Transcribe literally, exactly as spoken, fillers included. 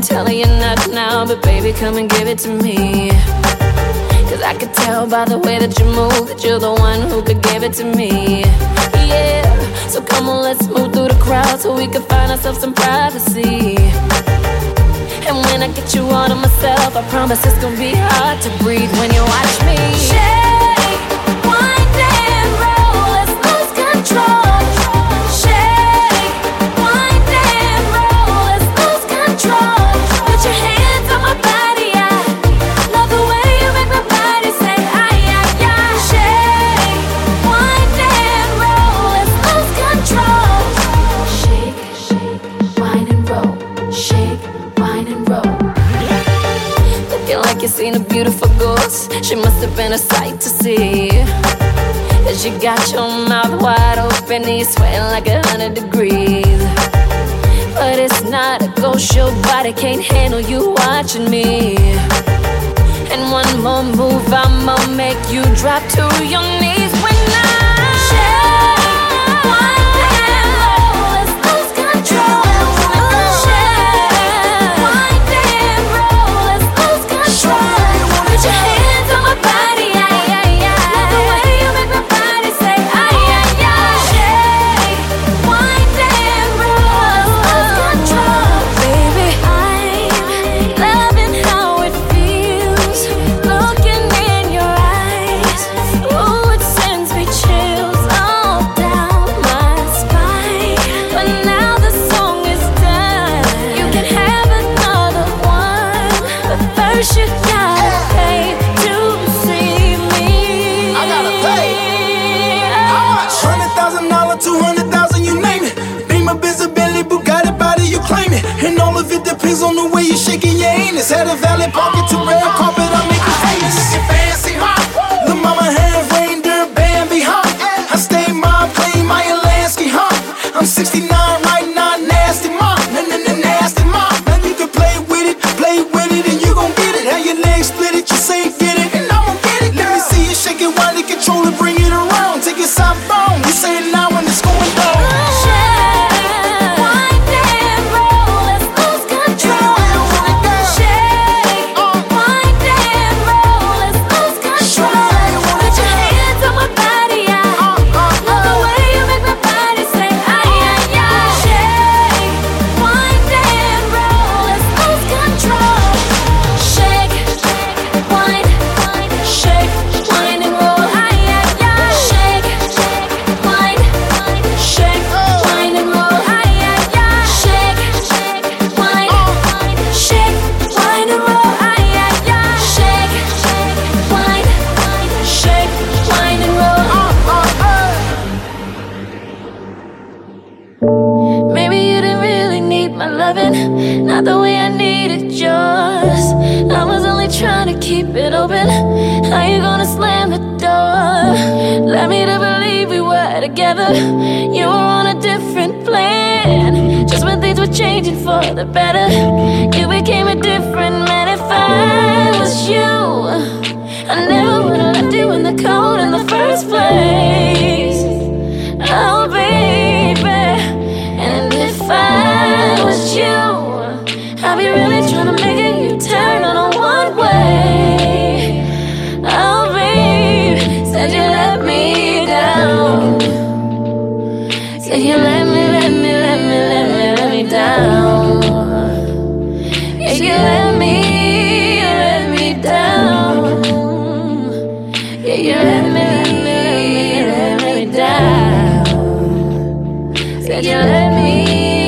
telling you not now, but baby, come and give it to me. Cause I could tell by the way that you move that you're the one who could give it to me. Yeah, so come on, let's move through the crowd so we can find ourselves some privacy. And when I get you all to myself, I promise it's gonna be hard to breathe when you watch me. Shake, wind and roll, let's lose control. Shake, wind and roll, let's lose control. Put your hands on my body, I love the way you make my body say ay, ay, ay. Shake, wind and roll, let's lose control. Shake, shake, wind and roll. Shake, wind and roll. Looking like you seen a beautiful ghost. She must have been a sight to see. Cause you got your mouth wide open and you're sweating like a hundred degrees. But it's not a ghost, your body can't handle you watching me. And one more move, I'ma make you drop to your knees when I shake, wind and roll, let's lose control. Shake, wind and roll, let's lose control. Put your hands on my body, ay, ay, ay. Love the way you make my body say ay, ay, ay. Shake, wind and roll, let's lose control. Baby, I'm loving how it feels, looking in your eyes. Ooh, it sends me chills all down my spine. But now the song is done, you can have another one, but first you gotta pay to see me. I gotta pay. Hundred thousand dollar, two hundred thousand, you name it. Beamer, Benz, Bentley, Bugatti, body, you claim it. And all of it depends on the way you shaking your anus. Had a valet parking to red carpet, I make you famous. Looking fancy, huh? The mama have reindeer, Bambi, huh? I stay my plane, my Alaska, huh? I'm sixty-nine right now, nasty mom, na na na nasty mom. Now you can play with it, play with it, and you gon' get it. How your legs split it, you say get it, and I'm gon' get it. Let me see you shake it, wind it, control it, bring it around. Take it southbound, you say it now when it's going down. Shake, wind and roll, let's lose control. Shake, wind and roll, let's lose control. Put your hands on my body, I love the way you make my body say ay, ay, ay. Shake, wind and roll, let's lose control. Shake, wind, shake, wind and roll, ay, ay, ay. Shake, wind, shake, wind and roll, ay, ay, ay. Shake, wind, shake, wind and roll, ay, ay, ay. Shake, wind, shake, wind and roll. Maybe you didn't really need my loving, not the way I needed yours. I was only trying to keep it open. How you gonna slam the door? Led me to believe we were together. You were on a different plan. Just when things were changing for the better, you became a different man. If I was you, I never would've left you in the cold in the first place. Oh, baby. And if I was you, I'd be really trying to make a U-turn on a one-way. Oh, babe, said you let me down. Said you let me, let me, let me, let me, let me down. Yeah, you let me, let me down. Yeah, you let me, let me, let me, let me down. Said you let me